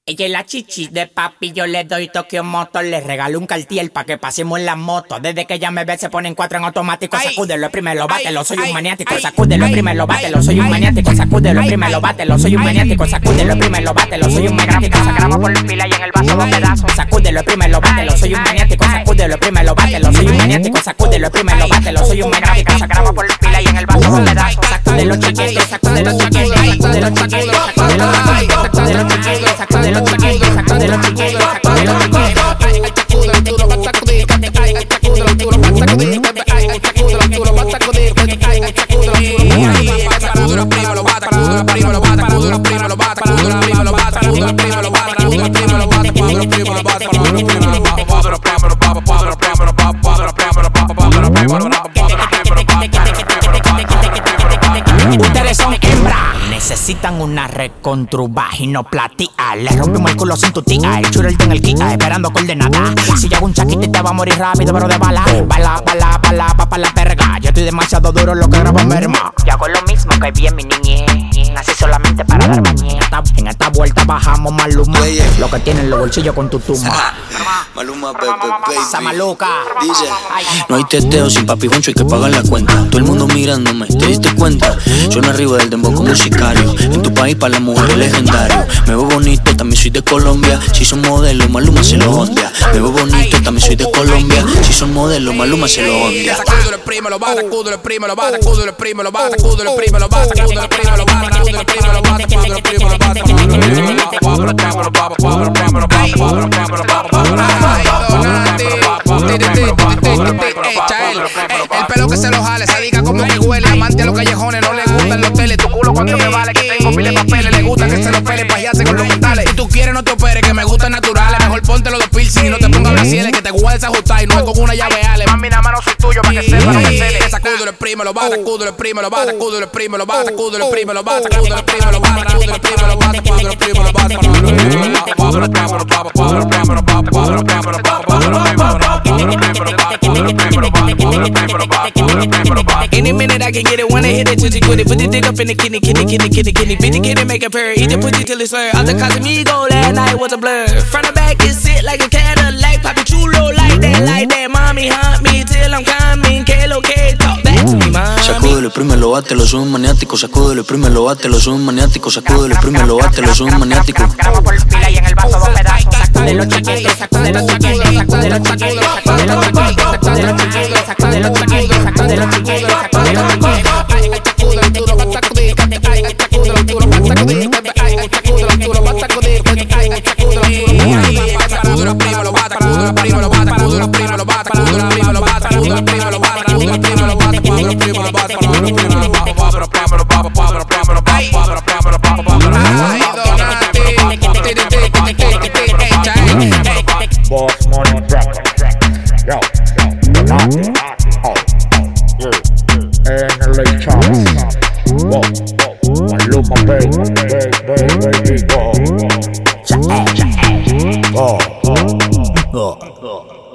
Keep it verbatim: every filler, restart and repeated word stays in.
Ella es la chichi de papi, yo le doy Tokyo Motor. Le regalo un Cartier pa' que pasemos en la moto. Desde que ella me ve se ponen cuatro en automático. Sacúdelo, primero, bátelo, soy un maniático. Sacúdelo, primero, bátelo, soy un maniático. Sacúdelo, primero, bátelo, soy un maniático. Sacúdelo, primero, bátelo, soy un maniático. Sacramos por pila y en el vaso dos pedazos. Sacúdelo, primero, bátelo, soy un maniático. Sacúdelo, primero, bátelo, soy un maniático. Sacúdelo, primero, bátelo, soy un maniático. Sacramos por pila y en el vaso dos pedazos. Sacúdelo, chiquete, sacúdelo, chiquete, sacúdelo, chiquete, sacúdelo, sacúdelo, chiquete, sacúdelo, chiquete, sacúdelo, chiquete, sacúdelo, chiquete. Ustedes son hembras, necesitan una recontruvaginoplatia. Le rompimos el culo sin tu tía. El churro en el Kia, esperando coordenada. Si yo hago un chaquito te va a morir rápido, pero de bala. Bala, bala, bala, pa' pa' la verga. Yo estoy demasiado duro, lo que grabo merma. Yo hago lo mismo que vi en mi niñez. Nací solamente para dar mañana. En esta vuelta bajamos Maluma. Lo que tienen los bolsillos con tu tumba. Maluma, bebé, baby. Esa maluca. Dice, no hay teteo sin papi Juancho, hay que pagar la cuenta. Todo el mundo mirándome, ¿te diste cuenta? Suena arriba del dembow como un sicario. En tu país para las mujeres legendario. Me veo bonito, también soy de Colombia. Si son modelos, Maluma se lo ondia. Me veo bonito, también soy de Colombia. Si son modelos, Maluma se lo ondia. Sacúdelo, primo, lo va, sacúdelo, primo, lo va, sacúdelo, primo, lo va, sacúdelo, primo, lo va, sacúdelo, primo, lo va, sacúdelo, primo, lo va, sacúdelo, primo, lo va, sacúdelo, el pelo que se lo jale, se diga como que huele. Amante a los callejones, no le gustan los teles. Tu culo cuánto me vale, que tengo pile de papeles. Le gusta que se lo pele, pajearse con los metales. Si tú quieres no te operes, que me gustan naturales. Mejor ponte los dos piercing y no te pongas brasieles. Que te guardes desajustar y no es con una llave ale. Mami, nada más no soy tuyo, pa' que sepa lo que se le. Sacúdelo, el primo, lo va, sacúdelo, el primo, lo va, sacúdelo, el primo, lo va, sacúdelo, el primo, lo va, sacúdelo, el primo, lo va, sacúdelo, el primo, lo va, sacúdelo, el primo, lo va, sacúdelo, el primo, lo va. Any minute I can get it, wanna hit it, just quit it. Put the dick up in the kidney, kidney, kidney, kidney, kidney. Bitty kidney, make a purr, eat the pussy till it's slur. Out the Casamigo, last night was a blur. Front and back is sit like a Cadillac, Papi Chulo like that, like that. Mommy hunt me till I'm coming, que lo que talk back to me, mami. Sacúdelo, primero, bátelo, soy un maniático. Sacúdelo, primero, bátelo, soy un maniático. Sacúdelo, primero, bátelo, soy un maniático. Grabo por pila y en el vaso dos pedazos. Sacúdelo, chiquete, sacúdelo, chiquete, sacúdelo, chiquete, sacúdelo, chiquete, sacúdelo, chiquete, sacúdelo, chiquete, sacúdelo, chiquete, sacúdelo, chiquete. Primo, lo va,